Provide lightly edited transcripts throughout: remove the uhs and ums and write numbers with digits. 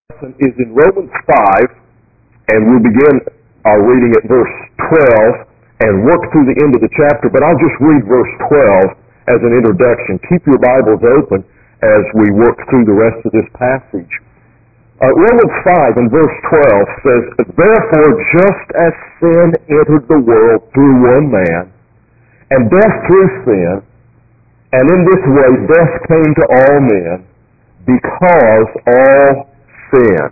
lesson is in Romans 5, and we'll begin our reading at verse 12 and work through the end of the chapter, but I'll just read verse 12 as an introduction. Keep your Bibles open as we work through the rest of this passage. Romans 5 and verse 12 says, "Therefore, just as sin entered the world through one man, and death through sin, and in this way death came to all men, because all sinned."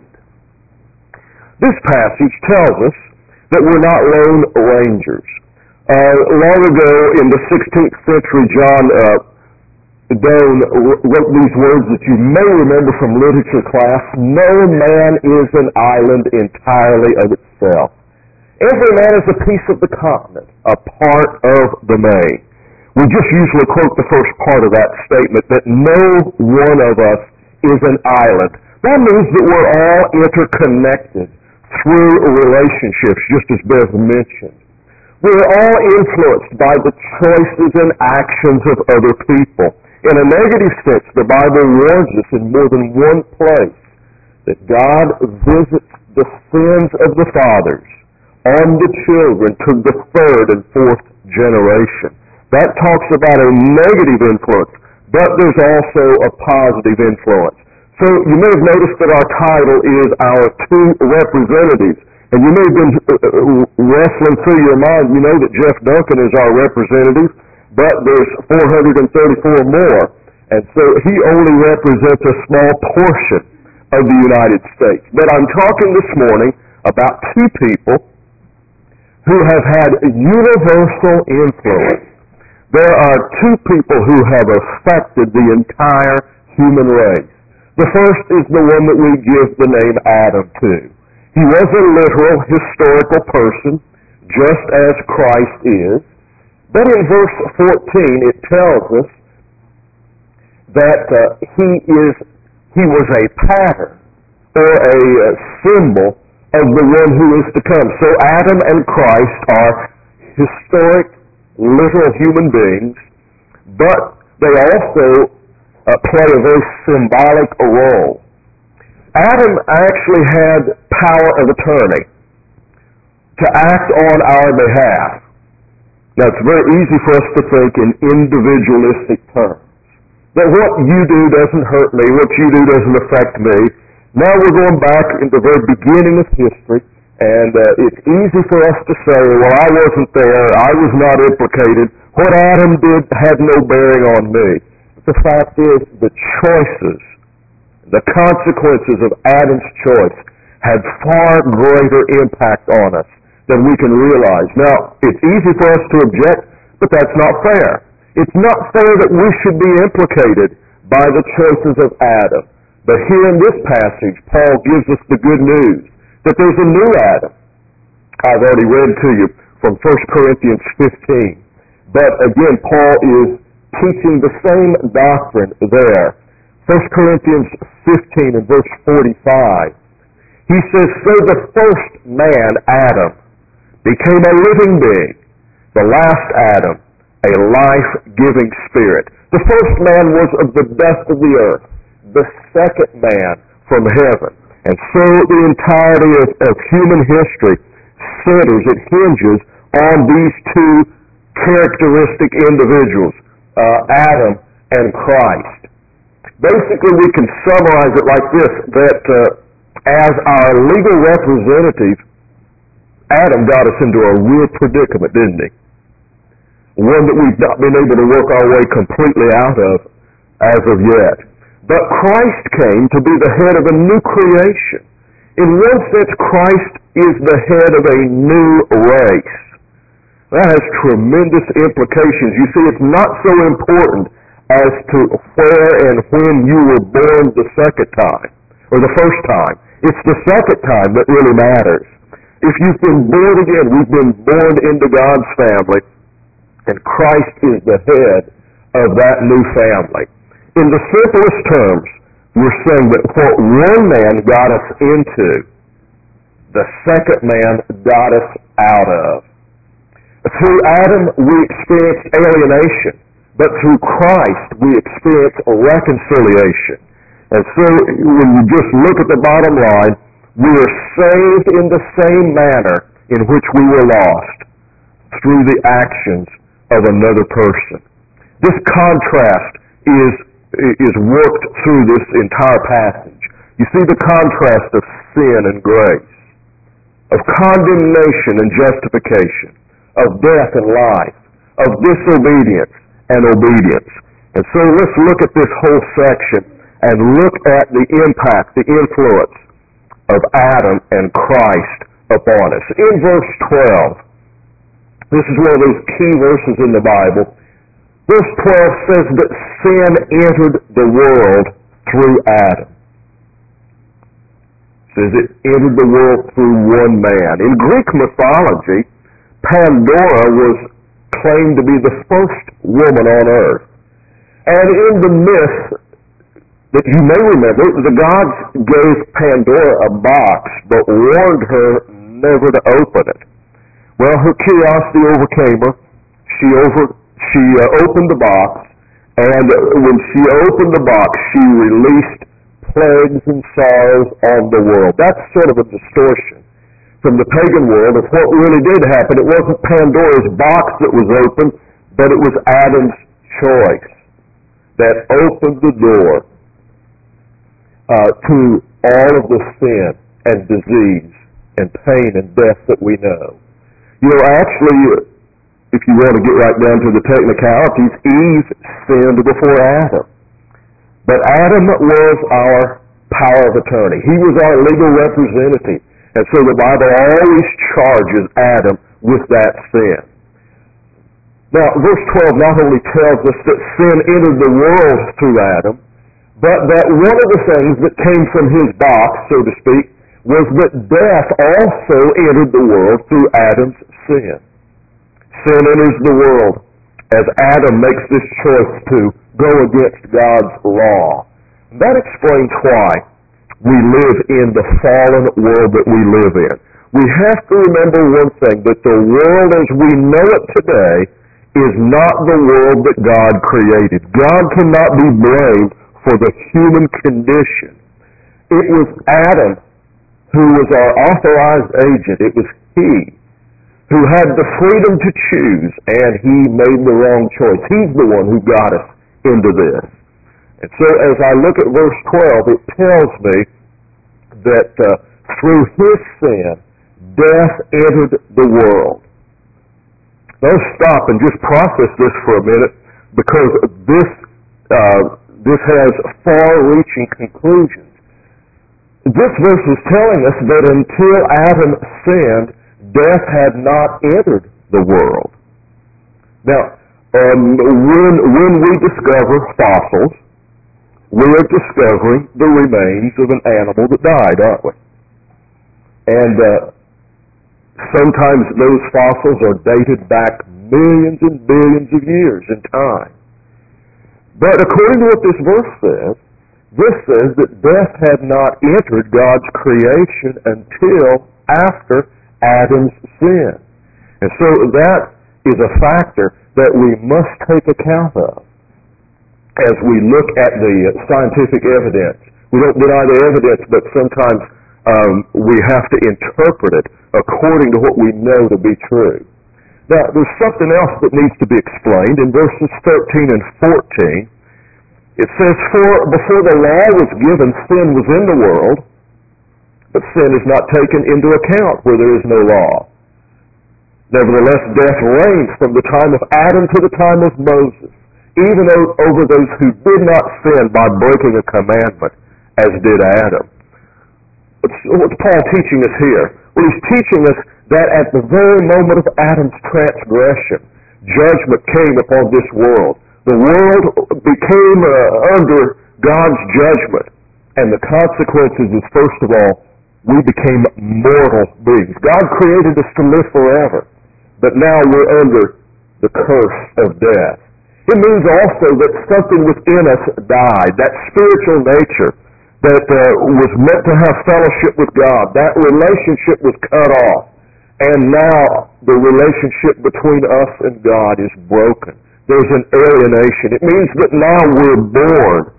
This passage tells us that we're not lone rangers. Long ago in the 16th century, John Donne wrote these words that you may remember from literature class: "No man is an island entirely of itself. Every man is a piece of the continent, a part of the main." We just usually quote the first part of that statement, that no one of us is an island. That means that we're all interconnected through relationships, just as Bev mentioned. We're all influenced by the choices and actions of other people. In a negative sense, the Bible warns us in more than one place that God visits the sins of the fathers on the children to the third and fourth generation. That talks about a negative influence, but there's also a positive influence. So you may have noticed that our title is Our Two Representatives. And you may have been wrestling through your mind, you know that Jeff Duncan is our representative, but there's 434 more. And so he only represents a small portion of the United States. But I'm talking this morning about two people who have had universal influence. There are two people who have affected the entire human race. The first is the one that we give the name Adam to. He was a literal, historical person, just as Christ is. But in verse 14, it tells us that he was a pattern or a symbol of the one who is to come. So Adam and Christ are historic, literal human beings, but they also play a very symbolic role. Adam actually had power of attorney to act on our behalf. Now, it's very easy for us to think in individualistic terms. That what you do doesn't hurt me, what you do doesn't affect me. Now we're going back in the very beginning of history, and it's easy for us to say, well, I wasn't there, I was not implicated, what Adam did had no bearing on me. But the fact is, the choices, the consequences of Adam's choice had far greater impact on us than we can realize. Now, it's easy for us to object, but that's not fair. It's not fair that we should be implicated by the choices of Adam. But here in this passage, Paul gives us the good news that there's a new Adam. I've already read to you from 1 Corinthians 15. But again, Paul is teaching the same doctrine there. 1 Corinthians 15 and verse 45. He says, "So the first man, Adam, became a living being. The last Adam, a life-giving spirit. The first man was of the dust of the earth. The second man from heaven." And so the entirety of human history centers, it hinges on these two characteristic individuals, Adam and Christ. Basically, we can summarize it like this, that as our legal representative, Adam got us into a real predicament, didn't he? One that we've not been able to work our way completely out of as of yet. But Christ came to be the head of a new creation. In one sense, Christ is the head of a new race. That has tremendous implications. You see, it's not so important as to where and when you were born the second time, or the first time. It's the second time that really matters. If you've been born again, we've been born into God's family, and Christ is the head of that new family. In the simplest terms, we're saying that what one man got us into, the second man got us out of. Through Adam, we experienced alienation, but through Christ, we experience reconciliation. And so when you just look at the bottom line, we are saved in the same manner in which we were lost, through the actions of another person. This contrast is worked through this entire passage. You see the contrast of sin and grace, of condemnation and justification, of death and life, of disobedience and obedience. And so let's look at this whole section and look at the impact, the influence of Adam and Christ upon us. In verse 12, this is one of those key verses in the Bible. Verse 12 says that sin entered the world through Adam. It says it entered the world through one man. In Greek mythology, Pandora was claimed to be the first woman on earth. And in the myth that you may remember, the gods gave Pandora a box but warned her never to open it. Well, her curiosity overcame her. She opened the box, and when she opened the box, she released plagues and sorrows on the world. That's sort of a distortion from the pagan world of what really did happen. It wasn't Pandora's box that was open, but it was Adam's choice that opened the door to all of the sin and disease and pain and death that we know. You know, actually, if you want to get right down to the technicalities, Eve sinned before Adam. But Adam was our power of attorney. He was our legal representative. And so the Bible always charges Adam with that sin. Now, verse 12 not only tells us that sin entered the world through Adam, but that one of the things that came from his box, so to speak, was that death also entered the world through Adam's sin. Sin enters the world as Adam makes this choice to go against God's law. That explains why we live in the fallen world that we live in. We have to remember one thing, that the world as we know it today is not the world that God created. God cannot be blamed for the human condition. It was Adam who was our authorized agent. It was he who had the freedom to choose, and he made the wrong choice. He's the one who got us into this. And so as I look at verse 12, it tells me that through his sin, death entered the world. Now let's stop and just process this for a minute, because this has far-reaching conclusions. This verse is telling us that until Adam sinned, death had not entered the world. Now, when we discover fossils, we are discovering the remains of an animal that died, aren't we? And sometimes those fossils are dated back millions and billions of years in time. But according to what this verse says that death had not entered God's creation until after Adam's sin. And so that is a factor that we must take account of as we look at the scientific evidence. We don't deny the evidence, but sometimes we have to interpret it according to what we know to be true. Now, there's something else that needs to be explained. In verses 13 and 14, it says, "For before the law was given, sin was in the world, but sin is not taken into account where there is no law. Nevertheless, death reigns from the time of Adam to the time of Moses, even over those who did not sin by breaking a commandment, as did Adam." What's Paul teaching us here? Well, he's teaching us that at the very moment of Adam's transgression, judgment came upon this world. The world became under God's judgment, and the consequences is, first of all, we became mortal beings. God created us to live forever, but now we're under the curse of death. It means also that something within us died, that spiritual nature that was meant to have fellowship with God. That relationship was cut off, and now the relationship between us and God is broken. There's an alienation. It means that now we're born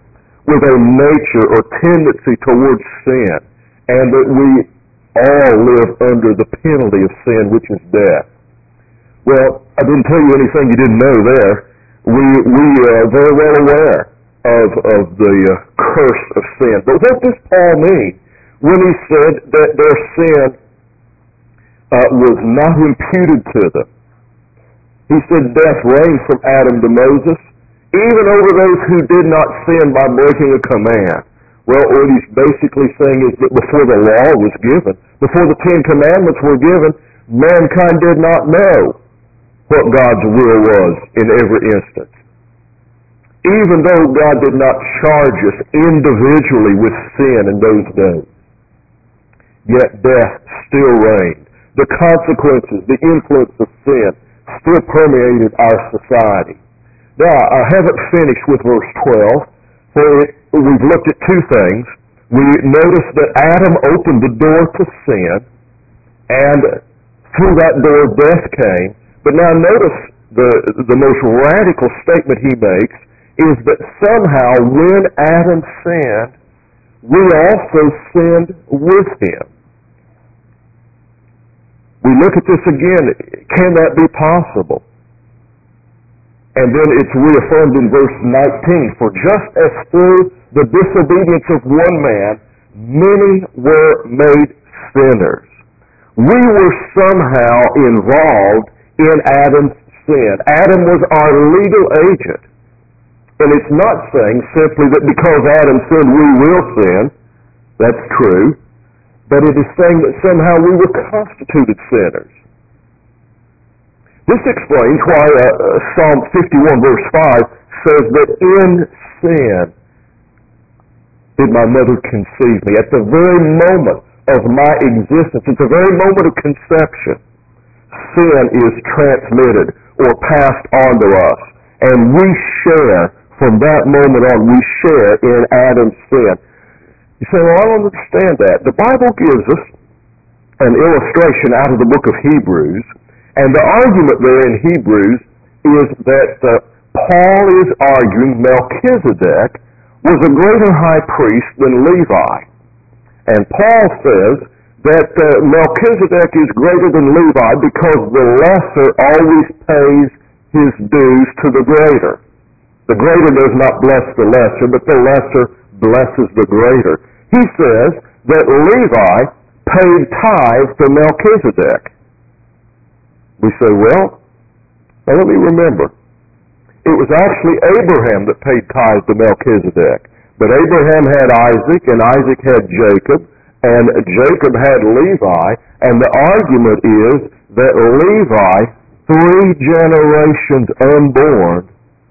with a nature or tendency towards sin, and that we all live under the penalty of sin, which is death. Well, I didn't tell you anything you didn't know there. We are very well aware of the curse of sin. But what does Paul mean when he said that their sin was not imputed to them? He said death reigned from Adam to Moses, even over those who did not sin by breaking a command. Well, what he's basically saying is that before the law was given, before the Ten Commandments were given, mankind did not know what God's will was in every instance. Even though God did not charge us individually with sin in those days, yet death still reigned. The consequences, the influence of sin still permeated our society. Now, I haven't finished with verse 12, for we've looked at two things. We noticed that Adam opened the door to sin, and through that door death came. But now notice the most radical statement he makes is that somehow when Adam sinned, we also sinned with him. We look at this again. Can that be possible? And then it's reaffirmed in verse 19. For just as through the disobedience of one man, many were made sinners. We were somehow involved in Adam's sin. Adam was our legal agent. And it's not saying simply that because Adam sinned, we will sin. That's true. But it is saying that somehow we were constituted sinners. This explains why Psalm 51 verse 5 says that in sin did my mother conceive me. At the very moment of my existence, at the very moment of conception, sin is transmitted or passed on to us. And we share, from that moment on, we share in Adam's sin. You say, well, I don't understand that. The Bible gives us an illustration out of the book of Hebrews, and the argument there in Hebrews is that Paul is arguing Melchizedek was a greater high priest than Levi. And Paul says that Melchizedek is greater than Levi because the lesser always pays his dues to the greater. The greater does not bless the lesser, but the lesser blesses the greater. He says that Levi paid tithe to Melchizedek. We say, well, now let me remember. It was actually Abraham that paid tithe to Melchizedek. But Abraham had Isaac, and Isaac had Jacob, and Jacob had Levi, and the argument is that Levi, 3 generations unborn,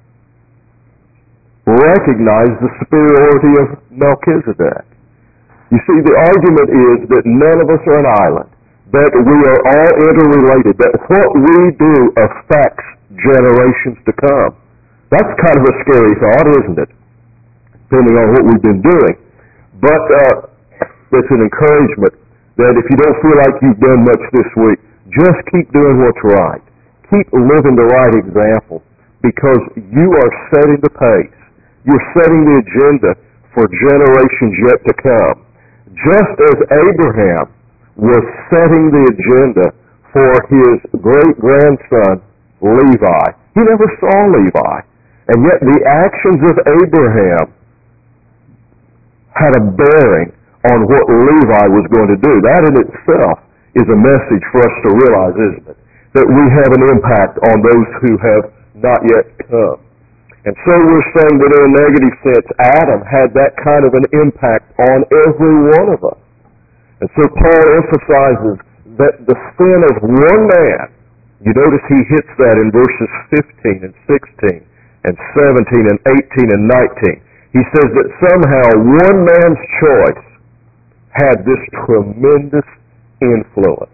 recognized the superiority of Melchizedek. You see, the argument is that none of us are an island, that we are all interrelated, that what we do affects generations to come. That's kind of a scary thought, isn't it? Depending on what we've been doing. But it's an encouragement that if you don't feel like you've done much this week, just keep doing what's right. Keep living the right example, because you are setting the pace. You're setting the agenda for generations yet to come. Just as Abraham was setting the agenda for his great-grandson, Levi. He never saw Levi. And yet the actions of Abraham had a bearing on what Levi was going to do. That in itself is a message for us to realize, isn't it? That we have an impact on those who have not yet come. And so we're saying that in a negative sense, Adam had that kind of an impact on every one of us. And so Paul emphasizes that the sin of one man, you notice he hits that in verses 15 and 16 and 17 and 18 and 19. He says that somehow one man's choice had this tremendous influence.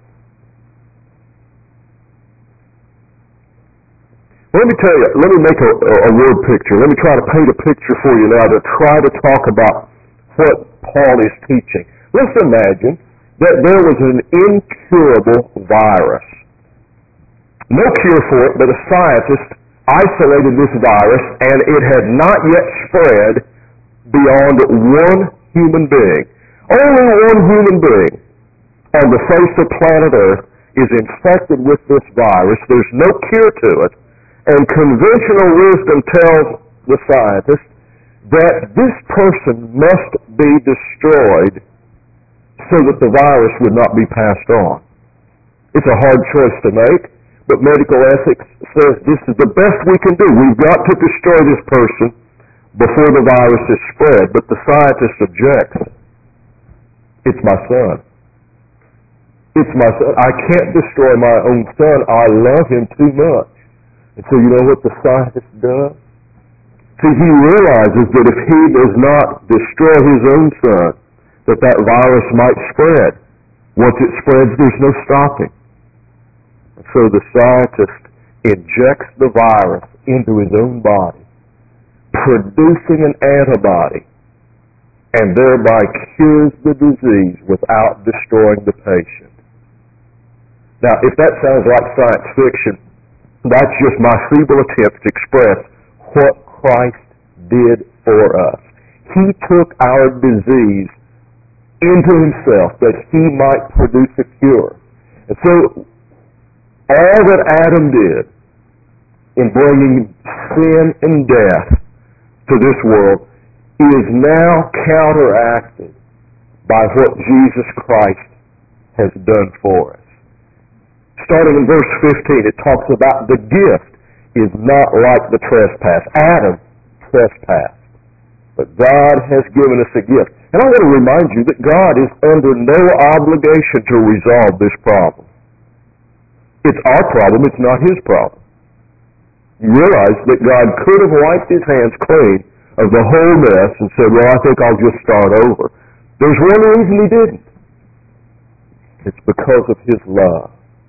Let me tell you, let me make a word picture. Let me try to paint a picture for you now to try to talk about what Paul is teaching. Let's imagine that there was an incurable virus. No cure for it, but a scientist isolated this virus, and it had not yet spread beyond one human being. Only one human being on the face of planet Earth is infected with this virus. There's no cure to it. And conventional wisdom tells the scientists that this person must be destroyed so that the virus would not be passed on. It's a hard choice to make, but medical ethics says this is the best we can do. We've got to destroy this person before the virus is spread. But the scientist objects. It's my son. It's my son. I can't destroy my own son. I love him too much. And so you know what the scientist does? See, he realizes that if he does not destroy his own son, that virus might spread. Once it spreads, there's no stopping. And so the scientist injects the virus into his own body, producing an antibody, and thereby cures the disease without destroying the patient. Now, if that sounds like science fiction, that's just my feeble attempt to express what Christ did for us. He took our disease into himself that he might produce a cure. And so all that Adam did in bringing sin and death to this world is now counteracted by what Jesus Christ has done for us. Starting in verse 15, it talks about the gift is not like the trespass. Adam trespassed, but God has given us a gift. And I want to remind you that God is under no obligation to resolve this problem. It's our problem, it's not his problem. You realize that God could have wiped his hands clean of the whole mess and said, well, I think I'll just start over. There's one reason he didn't. It's because of his love.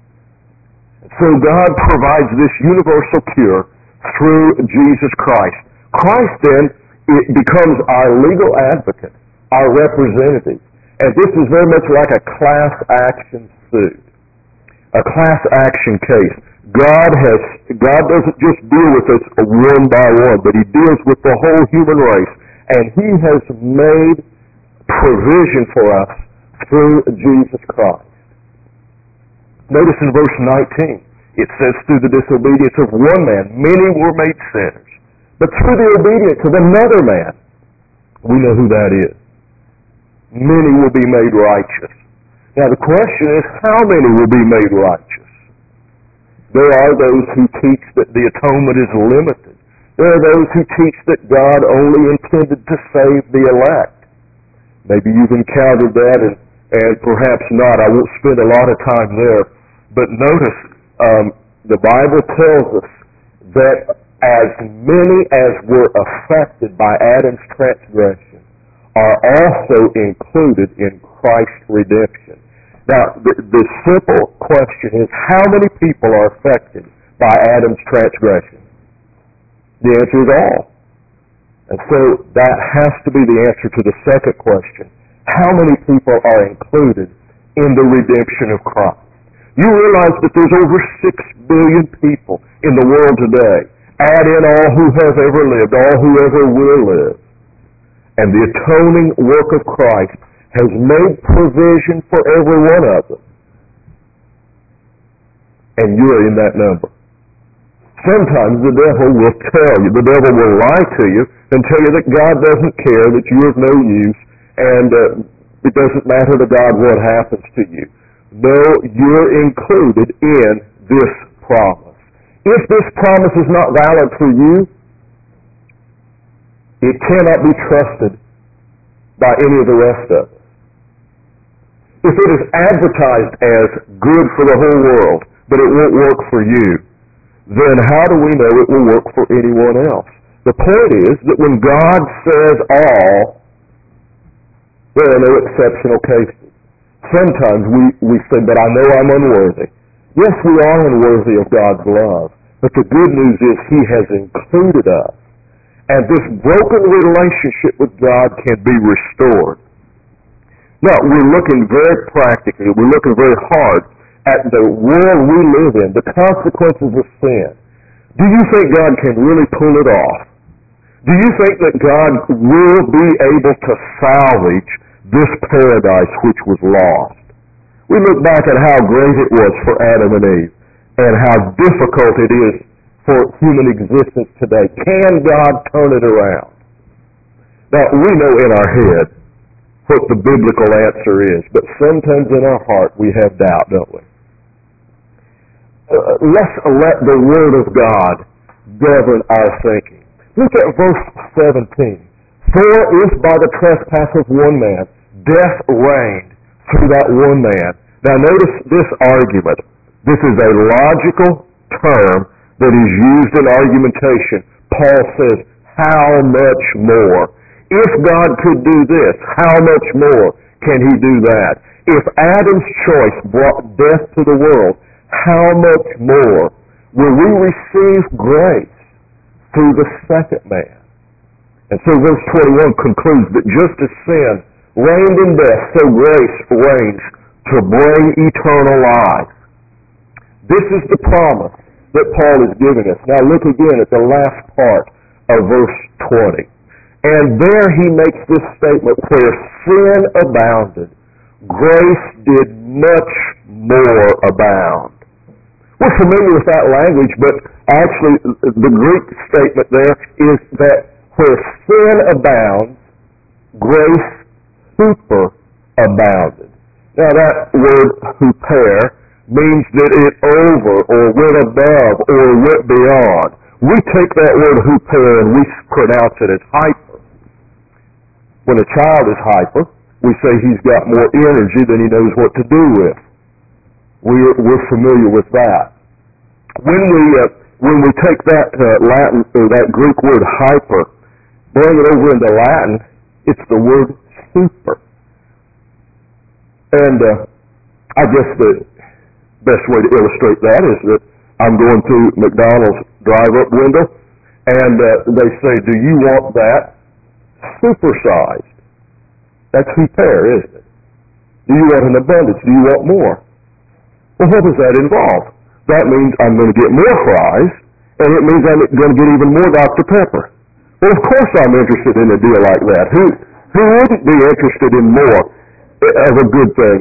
So God provides this universal cure through Jesus Christ. Christ then becomes our legal advocate, our representative. And this is very much like a class action suit, a class action case. God doesn't just deal with us one by one, but he deals with the whole human race. And he has made provision for us through Jesus Christ. Notice in verse 19, it says, through the disobedience of one man, many were made sinners. But through the obedience of another man, we know who that is. Many will be made righteous. Now the question is, how many will be made righteous? There are those who teach that the atonement is limited. There are those who teach that God only intended to save the elect. Maybe you've encountered that and perhaps not. I won't spend a lot of time there. But notice, the Bible tells us that as many as were affected by Adam's transgression are also included in Christ's redemption. Now, the simple question is, how many people are affected by Adam's transgression? The answer is all. And so that has to be the answer to the second question. How many people are included in the redemption of Christ? You realize that there's over 6 billion people in the world today. Add in all who have ever lived, all who ever will live. And the atoning work of Christ has made provision for every one of them. And you're in that number. Sometimes the devil will tell you, the devil will lie to you and tell you that God doesn't care, that you're of no use, and it doesn't matter to God what happens to you. No, you're included in this promise. If this promise is not valid for you, it cannot be trusted by any of the rest of us. If it is advertised as good for the whole world, but it won't work for you, then how do we know it will work for anyone else? The point is that when God says all, there are no exceptional cases. Sometimes we say, but I know I'm unworthy. Yes, we are unworthy of God's love, but the good news is he has included us. And this broken relationship with God can be restored. Now, we're looking very practically, we're looking very hard at the world we live in, the consequences of sin. Do you think God can really pull it off? Do you think that God will be able to salvage this paradise which was lost? We look back at how great it was for Adam and Eve and how difficult it is for human existence today. Can God turn it around? Now, we know in our head what the biblical answer is, but sometimes in our heart we have doubt, don't we? Let's let the Word of God govern our thinking. Look at verse 17. For if by the trespass of one man death reigned through that one man. Now notice this argument. This is a logical term that is used in argumentation. Paul says, how much more? If God could do this, how much more can he do that? If Adam's choice brought death to the world, how much more will we receive grace through the second man? And so verse 21 concludes that just as sin reigned in death, so grace reigns to bring eternal life. This is the promise that Paul is giving us. Now look again at the last part of verse 20. And there he makes this statement, where sin abounded, grace did much more abound. We're familiar with that language, but actually the Greek statement there is that where sin abounds, grace superabounded. Now that word huper means that it over or went above or went beyond. We take that word huper and we pronounce it as hyper. When a child is hyper, we say he's got more energy than he knows what to do with. We're familiar with that. When we take that Latin or that Greek word hyper, bring it over into Latin, it's the word super. And I guess the best way to illustrate that is that I'm going through McDonald's drive-up window, and they say, "Do you want that supersized?" That's huper, isn't it? Do you want an abundance? Do you want more? Well, what does that involve? That means I'm going to get more fries, and it means I'm going to get even more Dr. Pepper. Well, of course I'm interested in a deal like that. Who wouldn't be interested in more of a good thing?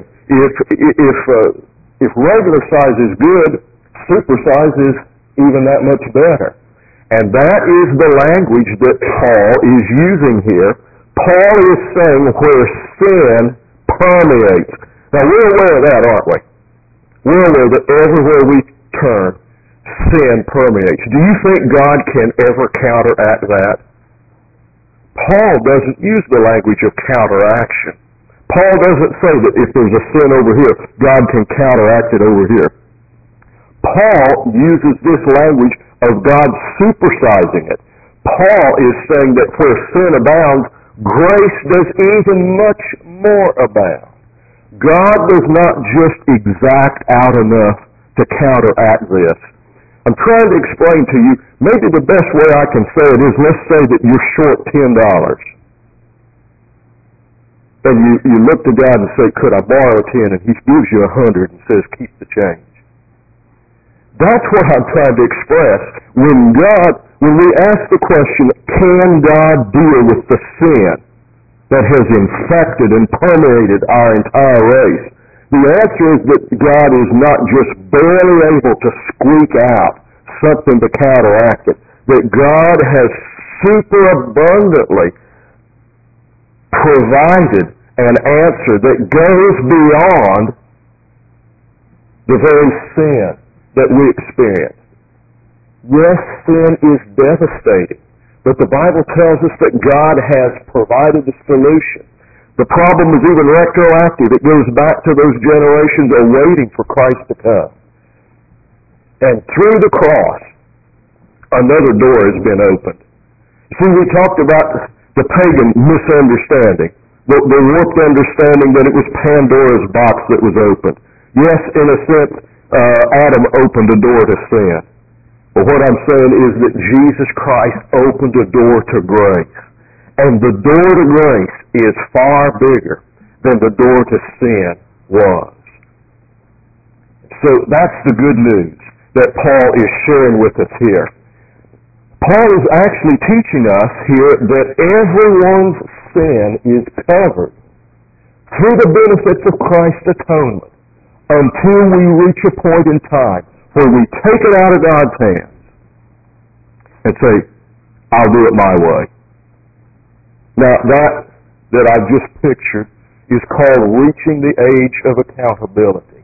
If regular size is good, super size is even that much better. And that is the language that Paul is using here. Paul is saying where sin permeates. Now we're aware of that, aren't we? We're aware that everywhere we turn, sin permeates. Do you think God can ever counteract that? Paul doesn't use the language of counteraction. Paul doesn't say that if there's a sin over here, God can counteract it over here. Paul uses this language of God supersizing it. Paul is saying that where sin abounds, grace does even much more abound. God does not just exact out enough to counteract this. I'm trying to explain to you, maybe the best way I can say it is, let's say that you're short $10. And you look to God and say, could I borrow 10? And he gives you 100 and says, keep the change. That's what I'm trying to express. When we ask the question, can God deal with the sin that has infected and permeated our entire race? The answer is that God is not just barely able to squeak out something to counteract it. That God has superabundantly provided an answer that goes beyond the very sin that we experience. Yes, sin is devastating, but the Bible tells us that God has provided the solution. The problem is even retroactive. It goes back to those generations awaiting for Christ to come. And through the cross, another door has been opened. See, we talked about the pagan misunderstanding, the warped understanding that it was Pandora's box that was opened. Yes, in a sense, Adam opened a door to sin. But what I'm saying is that Jesus Christ opened a door to grace. And the door to grace is far bigger than the door to sin was. So that's the good news that Paul is sharing with us here. Paul is actually teaching us here that everyone's sin is covered through the benefits of Christ's atonement until we reach a point in time where we take it out of God's hands and say, I'll do it my way. Now that I've just pictured is called reaching the age of accountability.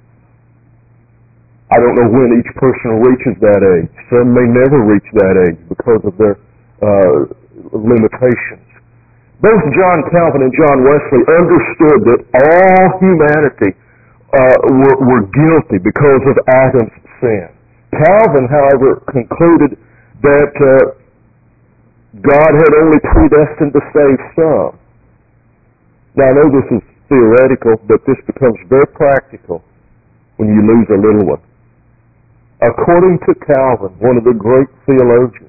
I don't know when each person reaches that age. Some may never reach that age because of their limitations. Both John Calvin and John Wesley understood that all humanity were guilty because of Adam's sin. Calvin, however, concluded that God had only predestined to save some. Now I know this is theoretical, but this becomes very practical when you lose a little one. According to Calvin, one of the great theologians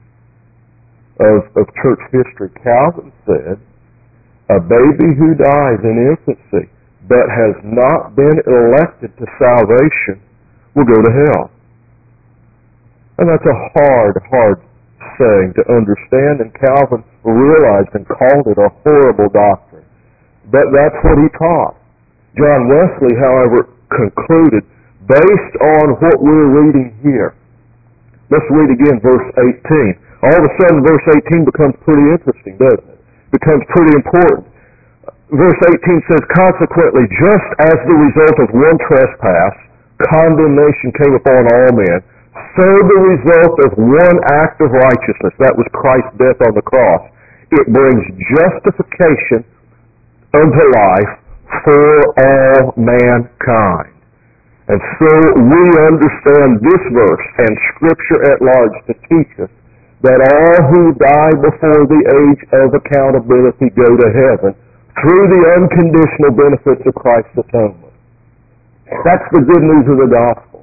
of church history, Calvin said, a baby who dies in infancy but has not been elected to salvation will go to hell. And that's a hard saying to understand, and Calvin realized and called it a horrible doctrine. But that's what he taught. John Wesley, however, concluded, based on what we're reading here. Let's read again verse 18. All of a sudden, verse 18 becomes pretty interesting, doesn't it? Becomes pretty important. Verse 18 says, consequently, just as the result of one trespass, condemnation came upon all men, so the result of one act of righteousness, that was Christ's death on the cross, it brings justification unto life for all mankind. And so we understand this verse and Scripture at large to teach us that all who die before the age of accountability go to heaven through the unconditional benefits of Christ's atonement. That's the good news of the gospel.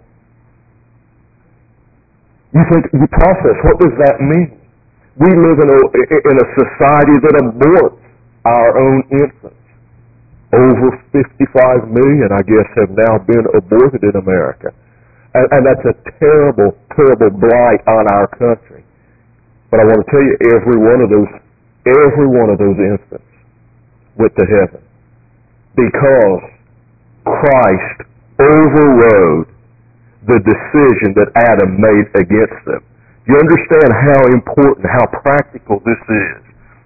You think, you process, what does that mean? We live in a society that aborts our own infants. Over 55 million, I guess, have now been aborted in America. And that's a terrible, terrible blight on our country. But I want to tell you, every one of those infants went to heaven because Christ overrode the decision that Adam made against them. You understand how important, how practical this is?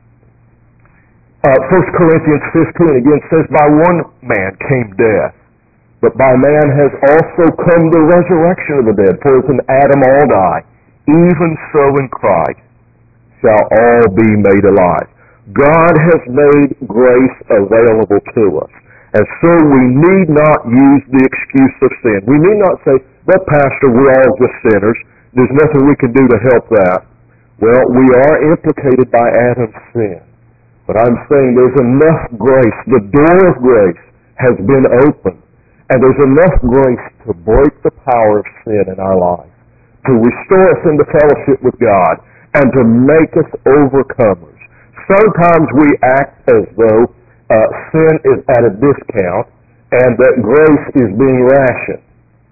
1 Corinthians 15 again says, by one man came death, but by man has also come the resurrection of the dead. For as in Adam all die, even so in Christ shall all be made alive. God has made grace available to us. And so we need not use the excuse of sin. We need not say, but Pastor, we're all just sinners. There's nothing we can do to help that. Well, we are implicated by Adam's sin. But I'm saying there's enough grace. The door of grace has been opened. And there's enough grace to break the power of sin in our lives, to restore us into fellowship with God, and to make us overcomers. Sometimes we act as though sin is at a discount and that grace is being rationed.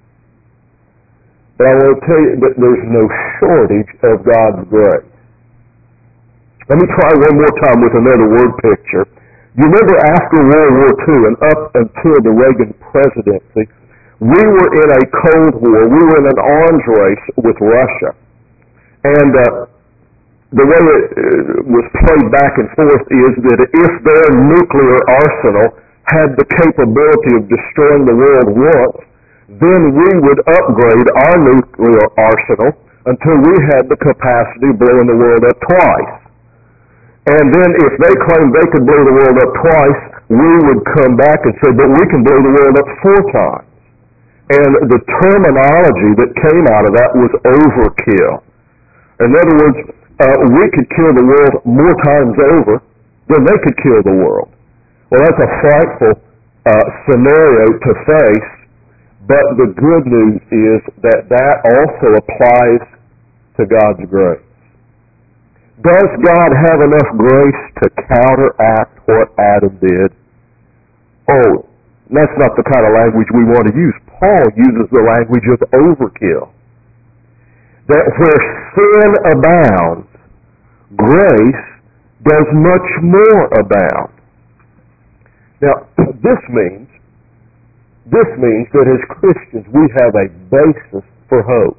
But I want to tell you that there's no shortage of God's grace. Let me try one more time with another word picture. You remember after World War II and up until the Reagan presidency, we were in a Cold War. We were in an arms race with Russia. And the way it was played back and forth is that if their nuclear arsenal had the capability of destroying the world once, then we would upgrade our nuclear arsenal until we had the capacity of blowing the world up twice. And then if they claimed they could blow the world up twice, we would come back and say, but we can blow the world up 4 times. And the terminology that came out of that was overkill. In other words, we could kill the world more times over than they could kill the world. Well, that's a frightful scenario to face, but the good news is that that also applies to God's grace. Does God have enough grace to counteract what Adam did? Oh, that's not the kind of language we want to use. Paul uses the language of overkill. that where sin abounds, grace does much more abound. Now, this means that as Christians we have a basis for hope.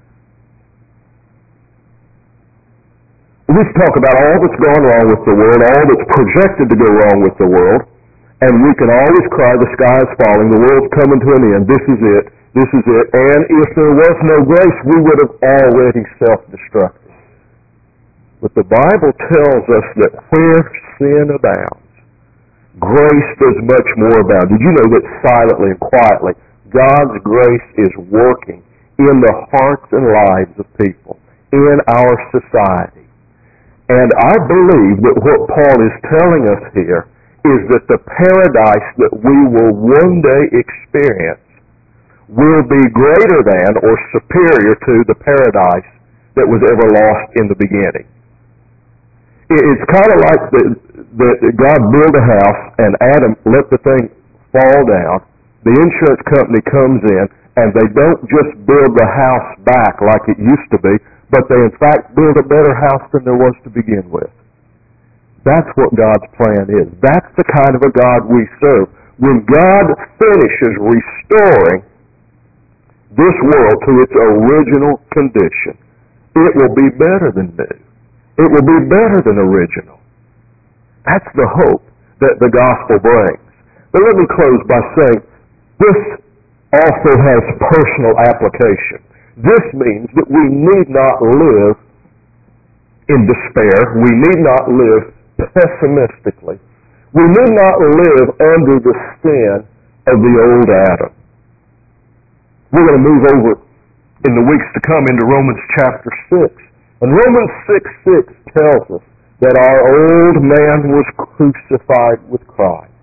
We talk about all that's gone wrong with the world, all that's projected to go wrong with the world, and we can always cry, the sky is falling, the world's coming to an end, this is it, and if there was no grace, we would have already self-destructed. But the Bible tells us that where sin abounds, grace does much more abound. Did you know that silently and quietly, God's grace is working in the hearts and lives of people, in our society? And I believe that what Paul is telling us here is that the paradise that we will one day experience will be greater than or superior to the paradise that was ever lost in the beginning. It's kind of like that God built a house and Adam let the thing fall down. The insurance company comes in and they don't just build the house back like it used to be, but they in fact build a better house than there was to begin with. That's what God's plan is. That's the kind of a God we serve. When God finishes restoring this world to its original condition, it will be better than new. It will be better than original. That's the hope that the gospel brings. But let me close by saying this also has personal application. This means that we need not live in despair. We need not live pessimistically. We need not live under the sin of the old Adam. We're going to move over in the weeks to come into Romans chapter 6. And Romans 6:6 tells us that our old man was crucified with Christ.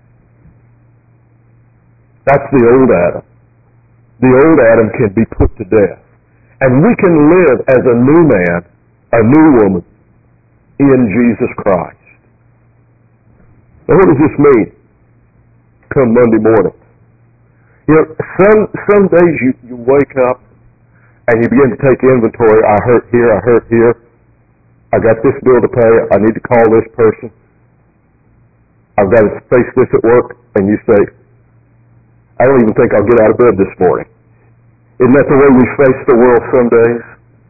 That's the old Adam. The old Adam can be put to death. And we can live as a new man, a new woman, in Jesus Christ. Now what does this mean come Monday morning? You know, some days you wake up and you begin to take inventory. I hurt here. I got this bill to pay. I need to call this person. I've got to face this at work. And you say, I don't even think I'll get out of bed this morning. Isn't that the way we face the world some days?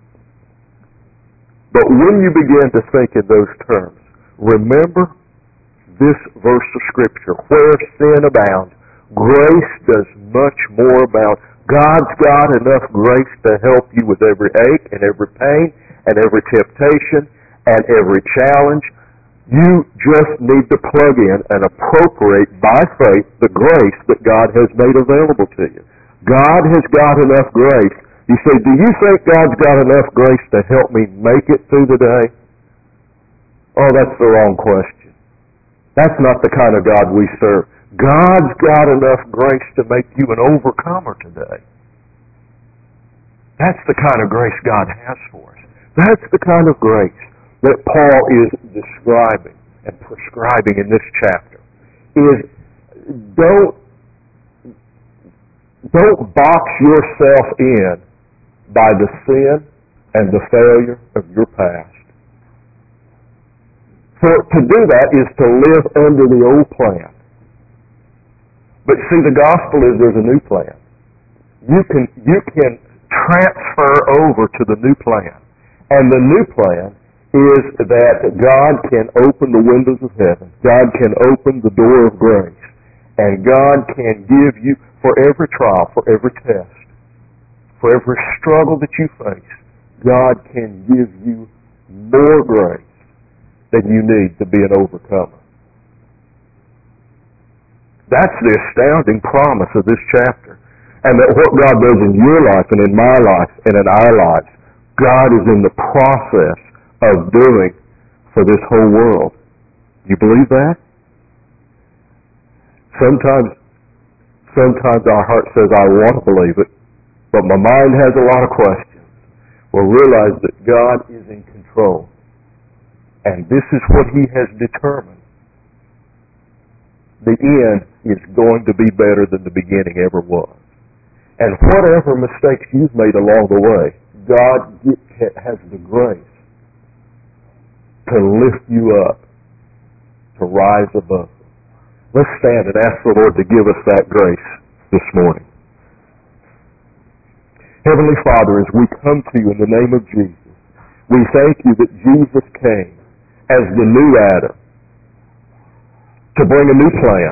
But when you begin to think in those terms, remember this verse of Scripture. Where sin abounds, grace does much more abound. God's got enough grace to help you with every ache and every pain and every temptation and every challenge. You just need to plug in and appropriate by faith the grace that God has made available to you. God has got enough grace. You say, do you think God's got enough grace to help me make it through the day? Oh, that's the wrong question. That's not the kind of God we serve. God's got enough grace to make you an overcomer today. That's the kind of grace God has for us. That's the kind of grace that Paul is describing and prescribing in this chapter. Don't box yourself in by the sin and the failure of your past. For to do that is to live under the old plan. But see, the gospel is there's a new plan. You can transfer over to the new plan. And the new plan is that God can open the windows of heaven. God can open the door of grace. And God can give you, for every trial, for every test, for every struggle that you face, God can give you more grace than you need to be an overcomer. That's the astounding promise of this chapter. And that what God does in your life and in my life and in our lives, God is in the process of doing for this whole world. You believe that? Sometimes our heart says, I want to believe it, but my mind has a lot of questions. Well, realize that God is in control. And this is what He has determined. The end is going to be better than the beginning ever was. And whatever mistakes you've made along the way, God has the grace to lift you up, to rise above them. Let's stand and ask the Lord to give us that grace this morning. Heavenly Father, as we come to you in the name of Jesus, we thank you that Jesus came as the new Adam to bring a new plan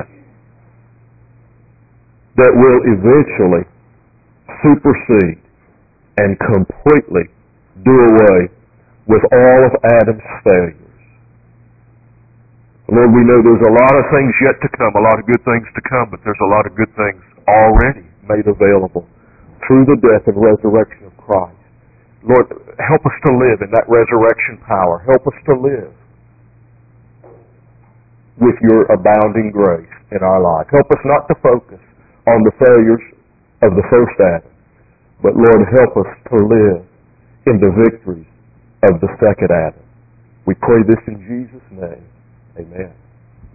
that will eventually supersede and completely do away with all of Adam's failures. Lord, we know there's a lot of things yet to come, a lot of good things to come, but there's a lot of good things already made available through the death and resurrection of Christ. Lord, help us to live in that resurrection power. Help us to live with your abounding grace in our life. Help us not to focus on the failures of the first Adam, but Lord, help us to live in the victories of the second Adam. We pray this in Jesus' name. Amen.